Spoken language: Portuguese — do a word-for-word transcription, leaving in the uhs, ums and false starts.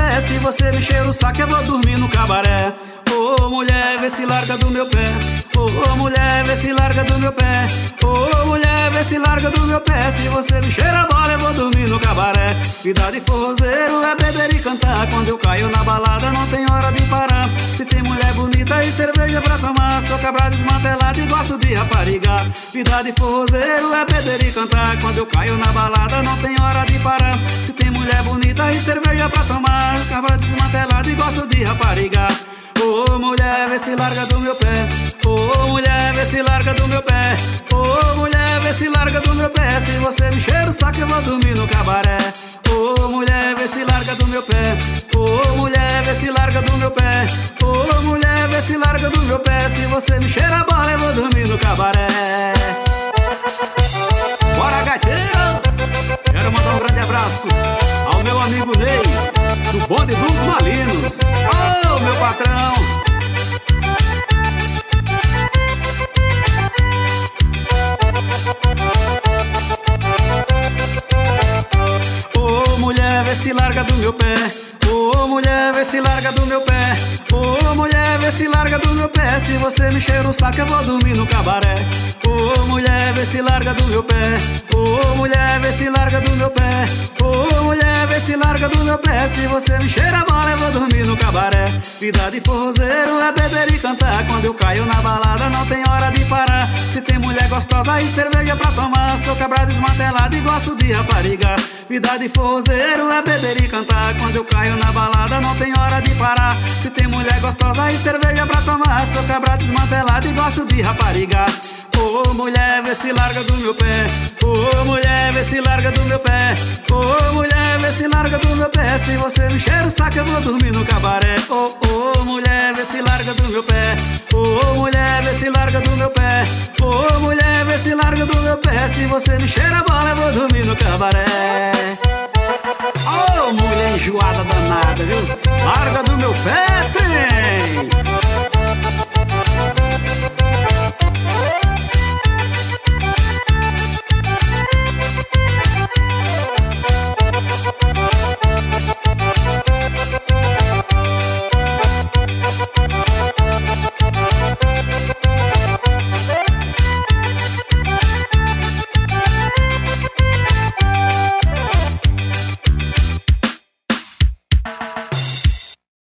pé. Se você me encher o saco eu vou dormir no cabaré. Ô oh, mulher, vê se larga do meu pé. Ô oh, mulher, vê se larga do meu pé. Ô oh, mulher, vê se larga do meu pé. Se você me encher a bola eu vou dormir no cabaré. Vida de forrozeiro é beber e cantar. Quando eu caio na balada não tem hora de parar. Se tem mulher bonita e cerveja pra tomar, sou cabra desmantelado e gosto de rapariga. Vida de forrozeiro é beber e cantar. Quando eu caio na balada não tem hora de parar. Se tem mulher bonita e cerveja pra tomar, cabra desmantelado e gosto de rapariga. Ô oh, mulher, vê se larga do meu pé. Ô oh, mulher, vê se larga do meu pé. Ô oh, mulher, vê se larga do meu pé. Se você me encher o saco eu vou dormir no cabaré. Ô oh, mulher, vê se larga do meu pé. Ô oh, mulher, vê se larga do meu pé. Ô oh, mulher, vê se larga do meu pé. Se você me encher a bola eu vou dormir no cabaré. Bora, gaiteiro! Quero mandar um grande abraço ao meu amigo Ney, do bonde dos Malinos. Ô, oh, meu patrão! Ô oh, mulher, vê se larga do meu pé. Ô oh, mulher, vê se larga do meu pé. Ô oh, mulher, vê se larga do meu pé. Se você me encher o saco eu vou dormir no cabaré. Ô oh, mulher, vê se larga do meu pé. Ô oh, mulher, vê se larga do meu pé. Ô oh, mulher, vê se larga do meu pé. Se você me encher a bola eu vou dormir no cabaré. Vida de forrozeiro é beber e cantar. Quando eu caio na balada não tem hora de parar. Se tem mulher gostosa e cerveja pra tomar, sou cabra desmantelado e gosto de rapariga. Vida de forrozeiro é beber e cantar. Quando eu caio na balada não tem hora de parar. Se tem mulher gostosa e cerveja pra tomar, sou cabra desmantelado e gosto de rapariga. Ô oh, mulher, vê se larga do meu pé. Ô oh, mulher, vê se larga do meu pé. Ô oh, mulher, vê se larga do meu pé. Se você me encher o saco eu vou dormir no cabaré. Ô oh, mulher, vê se larga do meu pé. Ô oh, mulher, vê se larga do meu pé. Ô oh, mulher, vê se larga do meu pé. Se você me encher a bola eu vou dormir no cabaré. Ô oh, mulher enjoada danada, viu? Larga do meu pé, trem!